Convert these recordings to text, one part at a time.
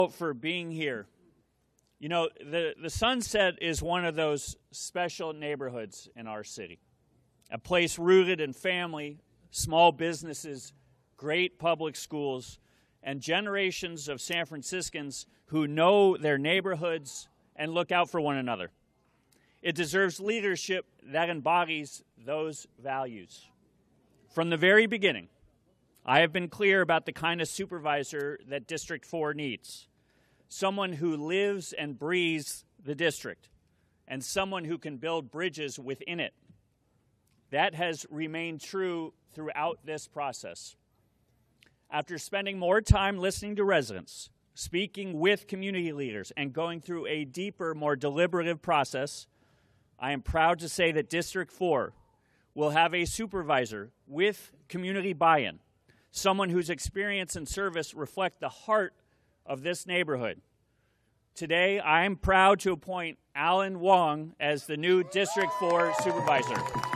For being here. You know, the Sunset is one of those special neighborhoods in our city. A place rooted in family, small businesses, great public schools, and generations of San Franciscans who know their neighborhoods and look out for one another. It deserves leadership that embodies those values. From the very beginning, I have been clear about the kind of supervisor that District 4 needs. Someone who lives and breathes the district, and someone who can build bridges within it. That has remained true throughout this process. After spending more time listening to residents, speaking with community leaders, and going through a deeper, more deliberative process, I am proud to say that District 4 will have a supervisor with community buy-in, someone whose experience and service reflect the heart of this neighborhood. Today, I am proud to appoint Alan Wong as the new District 4 supervisor.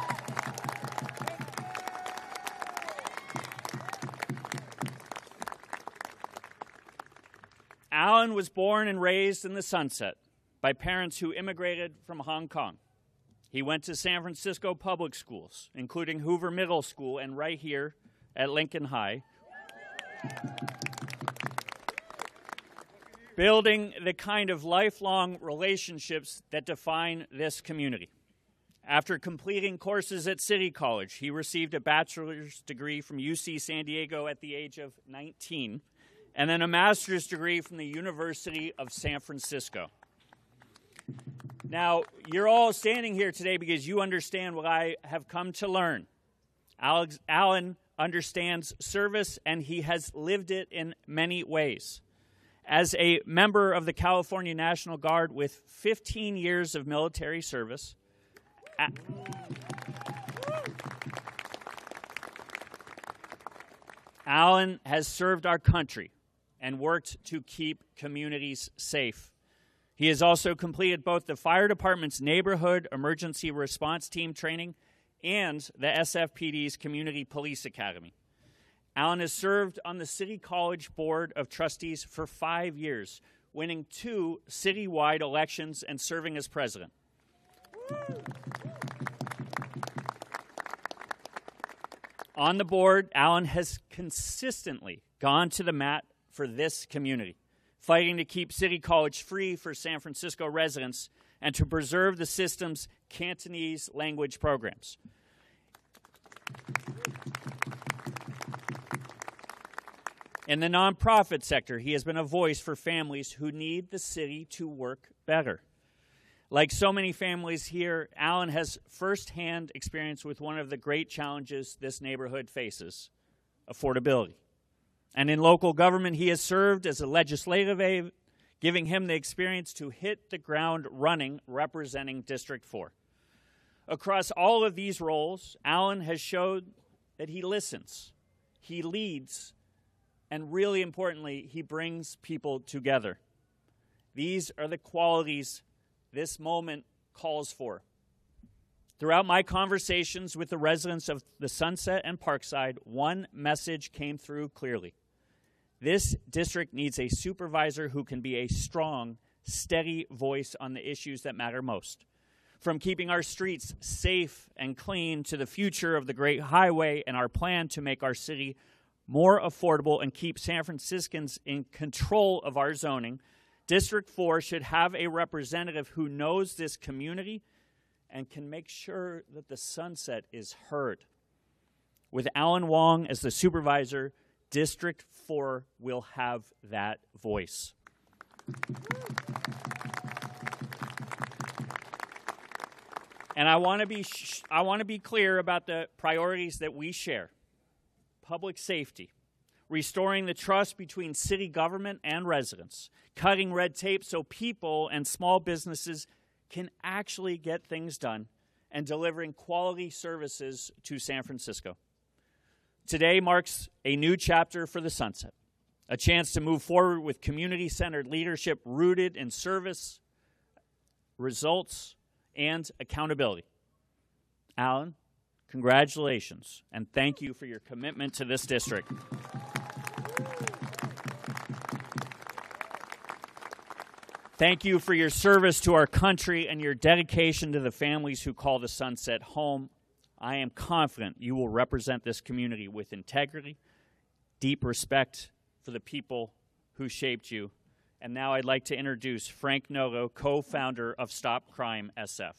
Alan was born and raised in the Sunset by parents who immigrated from Hong Kong. He went to San Francisco public schools, including Hoover Middle School and right here at Lincoln High, building the kind of lifelong relationships that define this community. After completing courses at City College, he received a bachelor's degree from UC San Diego at the age of 19, and then a master's degree from the University of San Francisco. Now, you're all standing here today because you understand what I have come to learn. Alan understands service, and he has lived it in many ways. As a member of the California National Guard with 15 years of military service, Alan has served our country and worked to keep communities safe. He has also completed both the fire department's neighborhood emergency response team training and the SFPD's Community Police Academy. Alan has served on the City College Board of Trustees for 5 years, winning 2 citywide elections and serving as president. On the board, Alan has consistently gone to the mat for this community, fighting to keep City College free for San Francisco residents and to preserve the system's Cantonese language programs. In the nonprofit sector, he has been a voice for families who need the city to work better. Like so many families here, Alan has firsthand experience with one of the great challenges this neighborhood faces, affordability. And in local government, he has served as a legislative aide, giving him the experience to hit the ground running representing District 4. Across all of these roles, Alan has showed that he listens, he leads, and really importantly, he brings people together. These are the qualities this moment calls for. Throughout my conversations with the residents of the Sunset and Parkside, one message came through clearly. This district needs a supervisor who can be a strong, steady voice on the issues that matter most. From keeping our streets safe and clean to the future of the Great Highway and our plan to make our city more affordable and keep San Franciscans in control of our zoning, District 4 should have a representative who knows this community and can make sure that the Sunset is heard. With Alan Wong as the supervisor, District 4 will have that voice. And I want to be clear about the priorities that we share. Public safety, restoring the trust between city government and residents, cutting red tape so people and small businesses can actually get things done, and delivering quality services to San Francisco. Today marks a new chapter for the Sunset, a chance to move forward with community-centered leadership rooted in service, results, and accountability. Alan, congratulations, and thank you for your commitment to this district. Thank you for your service to our country and your dedication to the families who call the Sunset home. I am confident you will represent this community with integrity, deep respect for the people who shaped you. And now I'd like to introduce Frank Noto, co-founder of Stop Crime SF.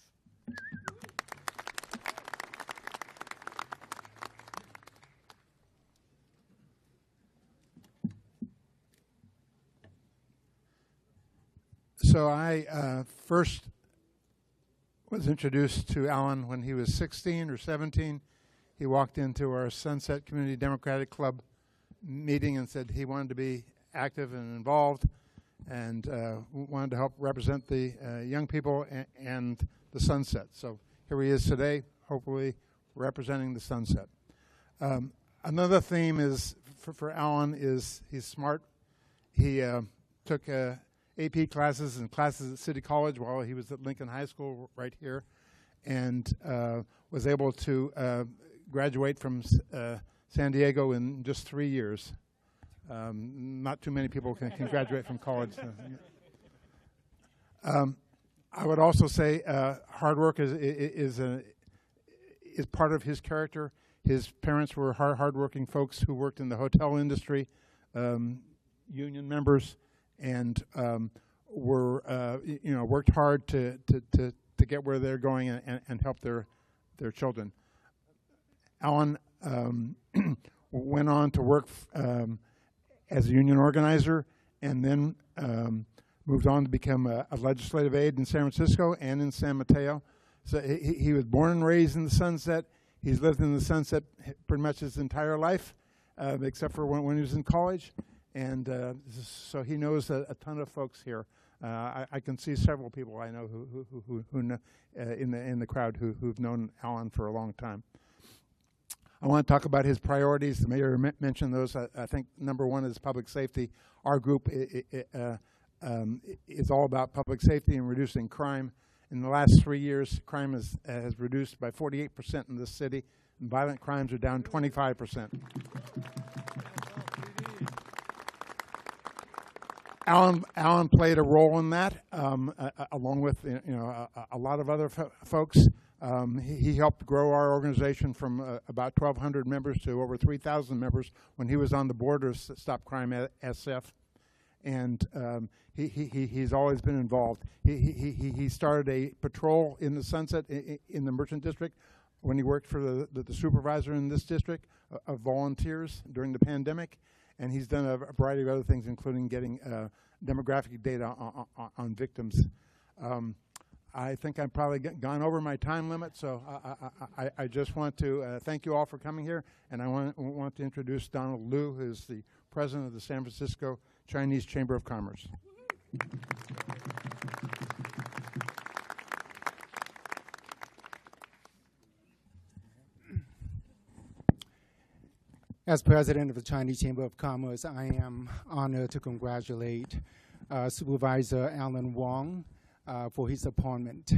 So I first was introduced to Alan when he was 16 or 17. He walked into our Sunset Community Democratic Club meeting and said he wanted to be active and involved and wanted to help represent the young people and the Sunset. So here he is today, hopefully representing the Sunset. Another theme is for Alan is he's smart. He took AP classes and classes at City College while he was at Lincoln High School right here, and was able to graduate from San Diego in just 3 years. Not too many people can graduate from college. I would also say hard work is part of his character. His parents were hardworking folks who worked in the hotel industry, union members, and worked hard to get where they're going and help their children. Alan went on to work as a union organizer, and then moved on to become a legislative aide in San Francisco and in San Mateo. So he was born and raised in the Sunset. He's lived in the Sunset pretty much his entire life, except for when he was in college. And so he knows a ton of folks here. I can see several people I know who know, in the crowd who've known Alan for a long time. I want to talk about his priorities. The mayor mentioned those. I think number one is public safety. Our group is all about public safety and reducing crime. In the last 3 years, crime has reduced by 48% in this city, and violent crimes are down 25%. Alan played a role in that, along with a lot of other folks. He helped grow our organization from about 1,200 members to over 3,000 members when he was on the board of Stop Crime SF, and he's always been involved. He started a patrol in the Sunset in the Merchant District when he worked for the supervisor in this district of volunteers during the pandemic. And he's done a variety of other things, including getting demographic data on victims. I think I've probably gone over my time limit, so I just want to thank you all for coming here, and I want to introduce Donald Liu, who's the president of the San Francisco Chinese Chamber of Commerce. As president of the Chinese Chamber of Commerce, I am honored to congratulate Supervisor Alan Wong for his appointment.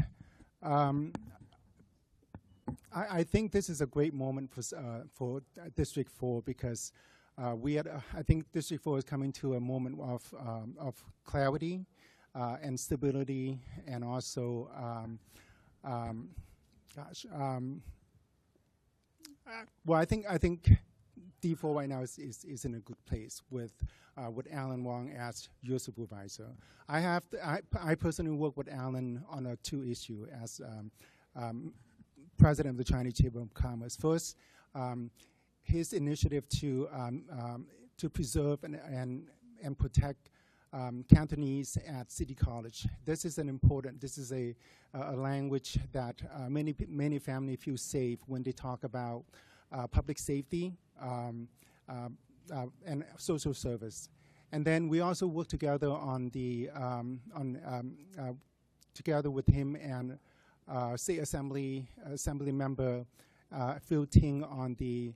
I think this is a great moment for District 4 because I think District 4 is coming to a moment of clarity and stability, and also well, I think D4 right now is in a good place with Alan Wong as your supervisor. I personally work with Alan on two issues as president of the Chinese Chamber of Commerce. First, his initiative to preserve and protect Cantonese at City College. This is a language that many families feel safe when they talk about public safety and social service. And then we also work together on together with him and State Assembly member Phil Ting on the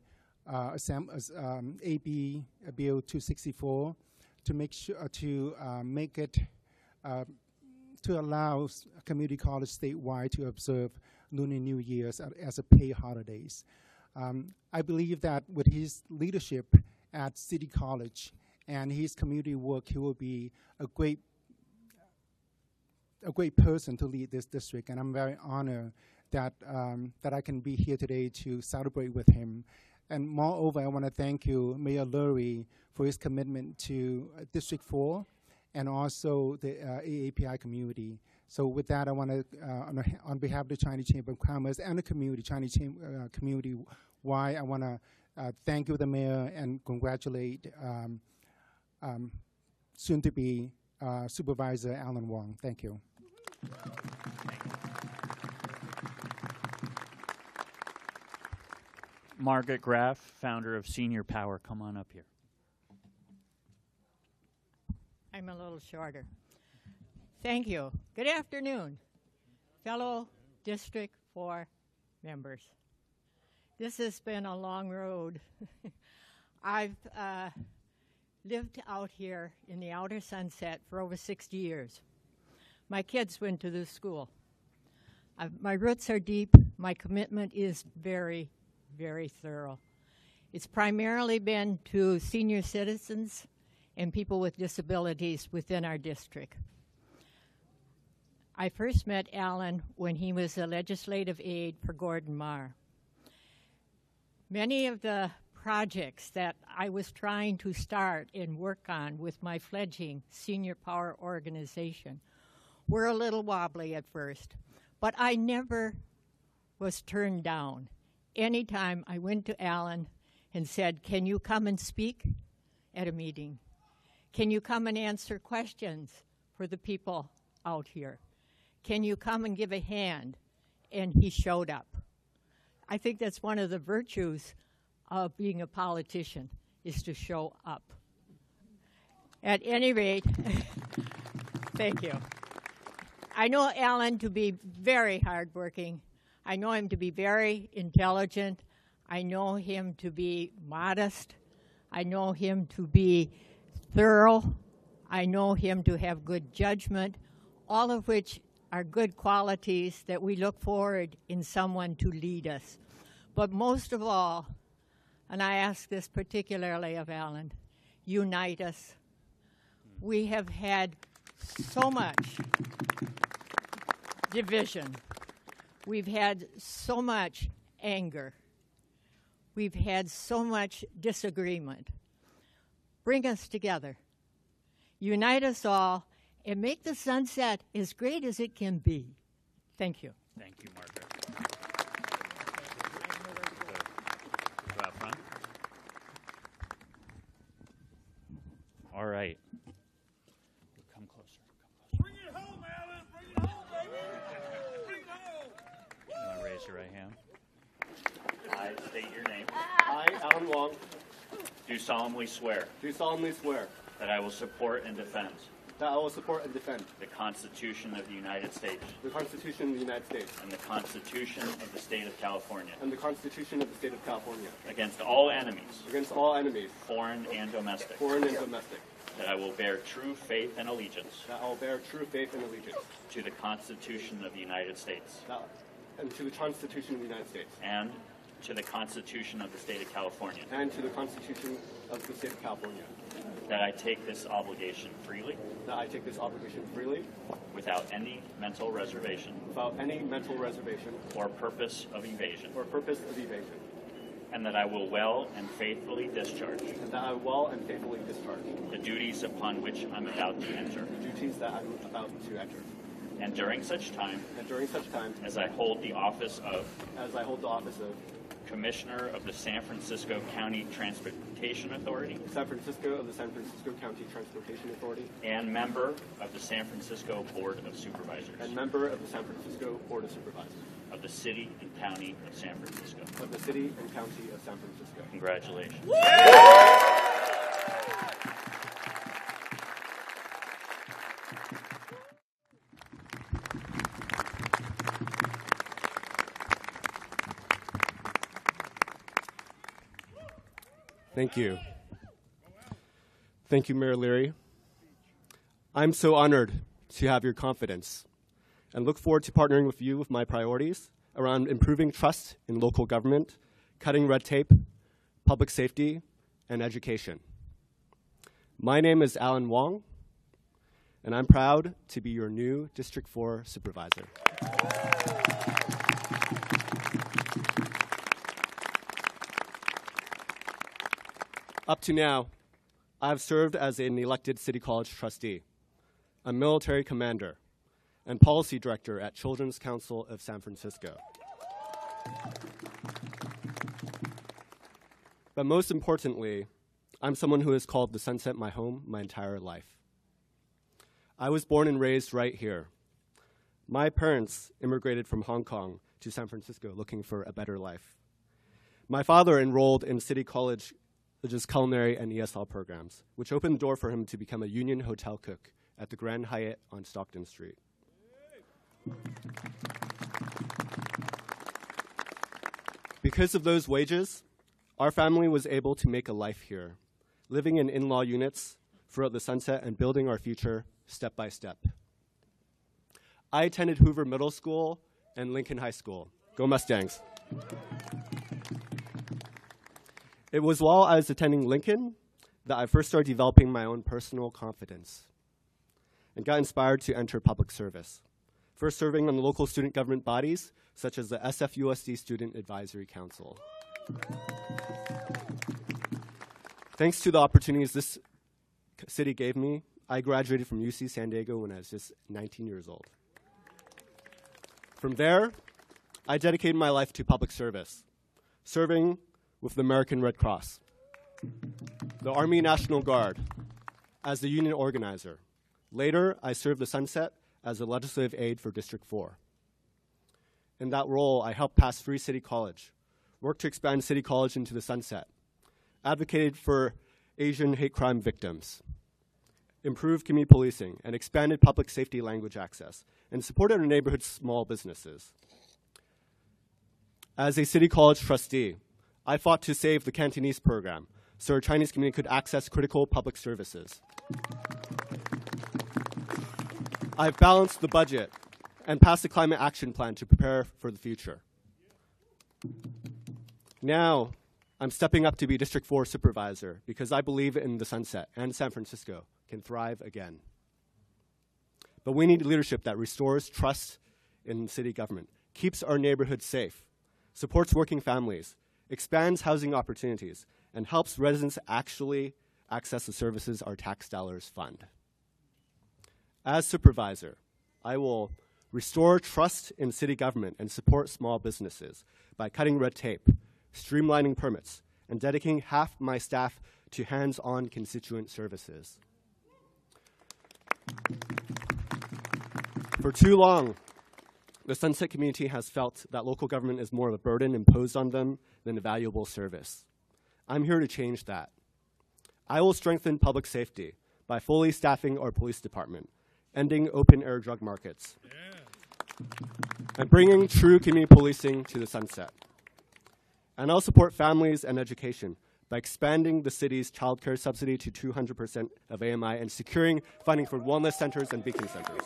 AB Bill 264 to make sure make it to allow community college statewide to observe Lunar New Year's as a paid holidays. I believe that with his leadership at City College and his community work, he will be a great a great person to lead this district, and I'm very honored that that I can be here today to celebrate with him. And moreover, I want to thank you, Mayor Lurie, for his commitment to District 4 and also the AAPI community. So with that, I want to, on behalf of the Chinese Chamber of Commerce and the community, Chinese community, I want to thank you, the mayor, and congratulate soon-to-be Supervisor Alan Wong. Thank you. Margaret Graff, founder of Senior Power, come on up here. I'm a little shorter. Thank you. Good afternoon, fellow District 4 members. This has been a long road. I've lived out here in the outer Sunset for over 60 years. My kids went to this school. My roots are deep. My commitment is very, very thorough. It's primarily been to senior citizens and people with disabilities within our district. I first met Alan when he was a legislative aide for Gordon Marr. Many of the projects that I was trying to start and work on with my fledgling Senior Power organization were a little wobbly at first, but I never was turned down. Anytime I went to Alan and said, "Can you come and speak at a meeting? Can you come and answer questions for the people out here? Can you come and give a hand?" And he showed up. I think that's one of the virtues of being a politician, is to show up. At any rate, thank you. I know Alan to be very hardworking. I know him to be very intelligent. I know him to be modest. I know him to be thorough. I know him to have good judgment, all of which are good qualities that we look forward in someone to lead us. But most of all, and I ask this particularly of Alan, unite us. We have had so much division. We've had so much anger. We've had so much disagreement. Bring us together. Unite us all and make the Sunset as great as it can be. Thank you. Thank you, Margaret. Go out front. All right. Come closer. Bring it home, Alan! Bring it home, baby! Bring it home! You want to raise your right hand? I state your name. I, Alan Wong, Do solemnly swear do solemnly swear that I will support and defend that I will support and defend the Constitution of the United States the Constitution of the United States and the Constitution of the State of California and the Constitution of the State of California against all enemies, against all enemies, foreign and domestic, foreign and domestic, that I will bear true faith and allegiance that I will bear true faith and allegiance to the Constitution of the United States and to the Constitution of the United States and to the Constitution of the State of California, and to the Constitution of the State of California, that I take this obligation freely that I take this obligation freely without any mental reservation without any mental reservation or purpose of evasion, or purpose of evasion, and that I will well and faithfully discharge and that I will well and faithfully discharge the duties upon which I'm about to enter. the duties that I'm about to enter. And during such time And during such time as I hold the office of as I hold the office of Commissioner of the San Francisco County Transportation Authority San Francisco of the San Francisco County Transportation Authority and member of the San Francisco Board of Supervisors and member of the San Francisco Board of Supervisors of the City and County of San Francisco. of the City and County of San Francisco. Congratulations. Thank you. Thank you, Mayor Leary. I'm so honored to have your confidence and look forward to partnering with you with my priorities around improving trust in local government, cutting red tape, public safety, and education. My name is Alan Wong, and I'm proud to be your new District 4 supervisor. Up to now, I've served as an elected City College trustee, a military commander, and policy director at Children's Council of San Francisco. But most importantly, I'm someone who has called the Sunset my home my entire life. I was born and raised right here. My parents immigrated from Hong Kong to San Francisco looking for a better life. My father enrolled in City College's culinary and ESL programs, which opened the door for him to become a union hotel cook at the Grand Hyatt on Stockton Street. Because of those wages, our family was able to make a life here, living in in-law units throughout the Sunset and building our future step by step. I attended Hoover Middle School and Lincoln High School. Go Mustangs. It was while I was attending Lincoln that I first started developing my own personal confidence and got inspired to enter public service, first serving on the local student government bodies, such as the SFUSD Student Advisory Council. Thanks to the opportunities this city gave me, I graduated from UC San Diego when I was just 19 years old. From there, I dedicated my life to public service, serving with the American Red Cross, the Army National Guard, as the union organizer. Later, I served the Sunset as a legislative aide for District 4. In that role, I helped pass Free City College, worked to expand City College into the Sunset, advocated for Asian hate crime victims, improved community policing, and expanded public safety language access, and supported our neighborhood's small businesses. As a City College trustee, I fought to save the Cantonese program so our Chinese community could access critical public services. I've balanced the budget and passed the climate action plan to prepare for the future. Now, I'm stepping up to be District 4 supervisor because I believe in the Sunset and San Francisco can thrive again. But we need leadership that restores trust in city government, keeps our neighborhoods safe, supports working families, expands housing opportunities, and helps residents actually access the services our tax dollars fund. As supervisor, I will restore trust in city government and support small businesses by cutting red tape, streamlining permits, and dedicating half my staff to hands-on constituent services. For too long, the Sunset community has felt that local government is more of a burden imposed on them than a valuable service. I'm here to change that. I will strengthen public safety by fully staffing our police department, ending open-air drug markets, and bringing true community policing to the Sunset. And I'll support families and education by expanding the city's child care subsidy to 200% of AMI and securing funding for wellness centers and beacon centers.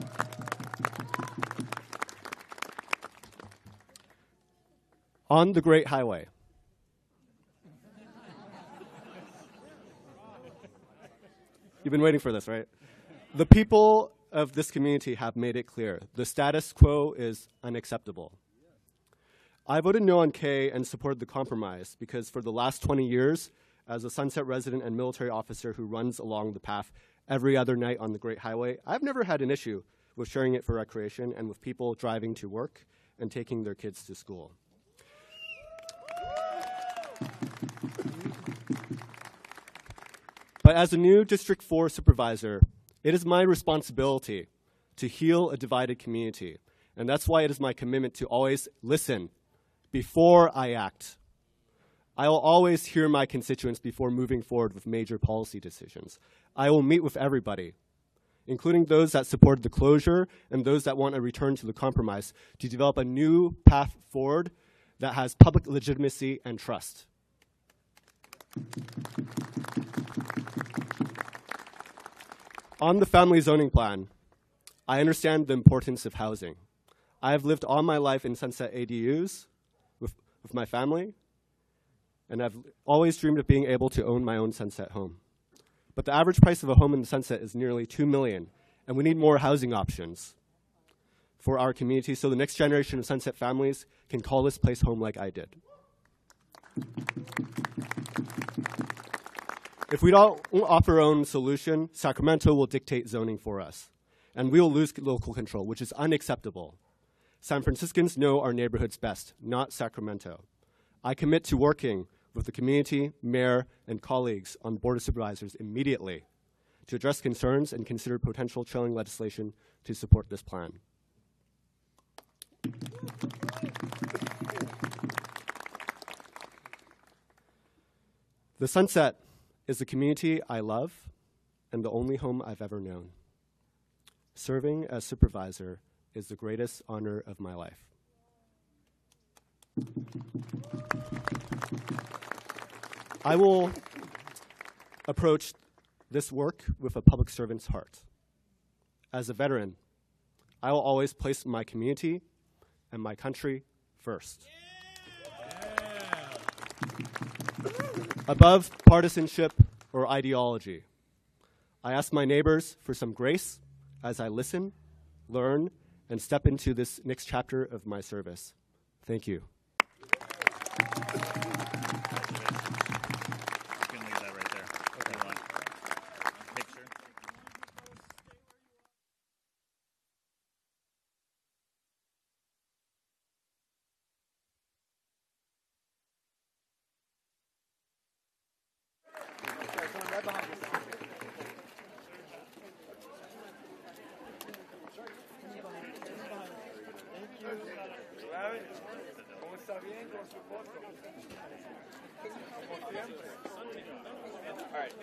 On the Great Highway, you've been waiting for this, right? The people of this community have made it clear. The status quo is unacceptable. I voted no on K and supported the compromise because for the last 20 years, as a Sunset resident and military officer who runs along the path every other night on the Great Highway, I've never had an issue with sharing it for recreation and with people driving to work and taking their kids to school. But as a new District 4 supervisor, it is my responsibility to heal a divided community. And that's why it is my commitment to always listen before I act. I will always hear my constituents before moving forward with major policy decisions. I will meet with everybody, including those that supported the closure and those that want a return to the compromise, to develop a new path forward that has public legitimacy and trust. On the family zoning plan, I understand the importance of housing. I have lived all my life in Sunset ADUs with my family, and I've always dreamed of being able to own my own Sunset home. But the average price of a home in the Sunset is nearly $2 million, And we need more housing options for our community so the next generation of Sunset families can call this place home like I did. If we don't offer our own solution, Sacramento will dictate zoning for us, and we will lose local control, which is unacceptable. San Franciscans know our neighborhoods best, not Sacramento. I commit to working with the community, mayor, and colleagues on the Board of Supervisors immediately to address concerns and consider potential chilling legislation to support this plan. The Sunset is the community I love and the only home I've ever known. Serving as supervisor is the greatest honor of my life. I will approach this work with a public servant's heart. As a veteran, I will always place my community and my country first. Above partisanship or ideology, I ask my neighbors for some grace as I listen, learn, and step into this next chapter of my service. Thank you. You can leave that right there. Okay. You want a picture? ¿Cómo está bien con su foto? Como siempre. All right.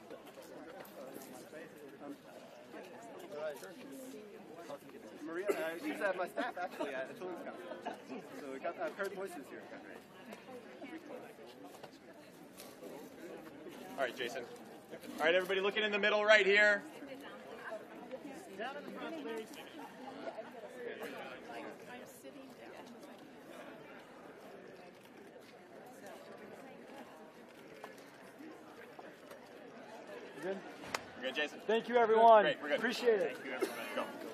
Maria, she's my staff actually at the Children's Council. So we got paired voices here. All right, Jason. All right, everybody looking in the middle right here. Good? Good, Jason. Thank you, everyone. Great, we're good. Appreciate it. Thank you, everybody. Go.